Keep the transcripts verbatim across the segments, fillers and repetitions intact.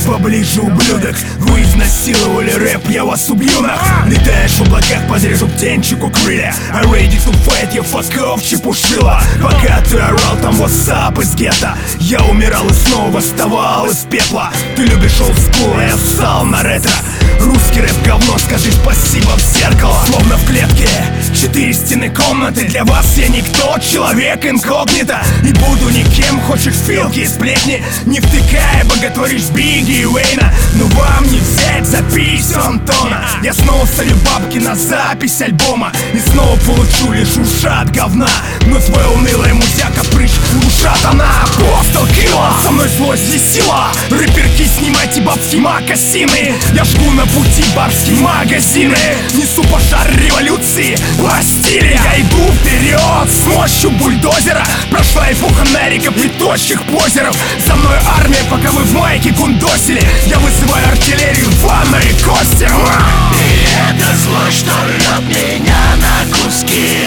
поближе, ублюдок. Вы изнасиловали рэп, я вас убью нах. Летаешь в облаках, подрежу птенчику крылья. I ready to fight, я факов чепушила. Пока ты орал, там ватсап из гетто. Я умирал и снова восставал из пепла. Ты любишь олдскул, а я ссал на ретро. Русский рэп говно, скажи спасибо в зеркало. Словно в клетке, четыре стены комнаты. Для вас я никто, человек инкогнито. И буду никем, хочешь филки и сплетни. Не втыкая, боготворишь Бигги и Уэйна. Но вам не взять запись Антона. Я снова солю бабки на запись альбома. И снова получу лишь ушат говна. Но твоя унылая музяка прыщ ушат она. Апостол Килла, со мной злость и сила. Рэперки, снимайте бабки макасины. Я жгу на пути барские магазины. Несу пожар революции по стиле. Я иду вперед с мощью бульдозера. Прошла эпоха нариков и точных позеров. За мной армия, пока вы в майке гундосили. Я вызываю артиллерию в ванной кости. И это зло, что рвет меня на куски.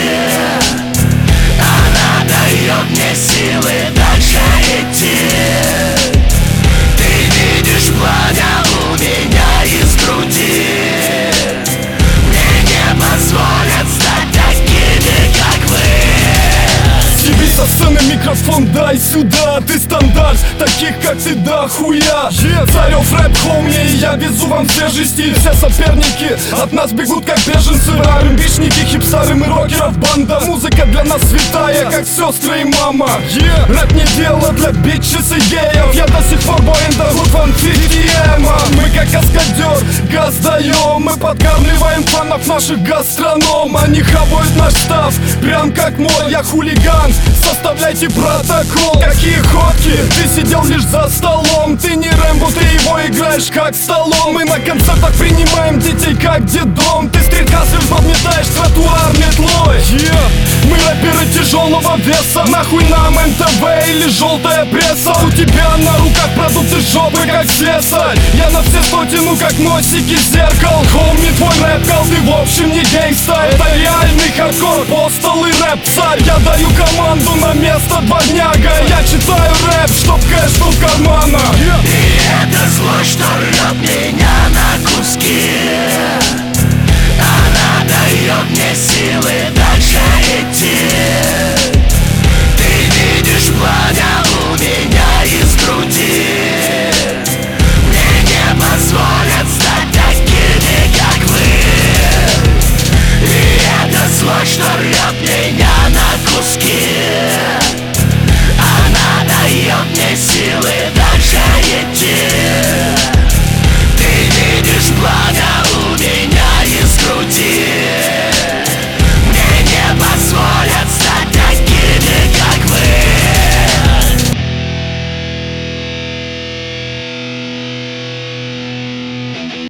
Она дает мне силы дальше идти. Ты видишь пламя у меня из груди. Мне не позволят стать такими, как вы. Тебе со сцены микрофон дай сюда. Ты стандарт, таких как ты да хуя. yeah. Царев рэп хоуми, я везу вам свежести. Все соперники от нас бегут как беженцы. Армбишники, хипсары, мы рокеров банда. Музыка для нас святая, как сестры и мама. yeah. Рэп не дело для бичес и геев. Я до сих пор воин до Гудван Фифиэма. Мы как каскадер, газ даем. Мы подкармливаем фанов наших гастроном. Они хавают наш став, прям как мой. Я хулиган, составляйте протокол. Какие ходки, ты сидел лишь за столом. Ты не Рэмбо, ты его играешь как столом. Мы на концертах принимаем детей как детдом. Ты стритхаслер, подметаешь тротуар метлой. yeah. Мы рэперы тяжелого веса. Нахуй нам эн тэ вэ или желтая пресса. У тебя на руках продукты жопы как слесарь. Я на все сто тяну как носики зеркал. Хоуми, твой рэп кал, ты в общем не гейнгста. Это реальный хардкор, постол и рэп царь. Я даю команду на место дворняга. Я читаю рэп, чтоб кэш был в карманах. yeah. И это зло, что рвет меня на куски. Она дает мне силы дальше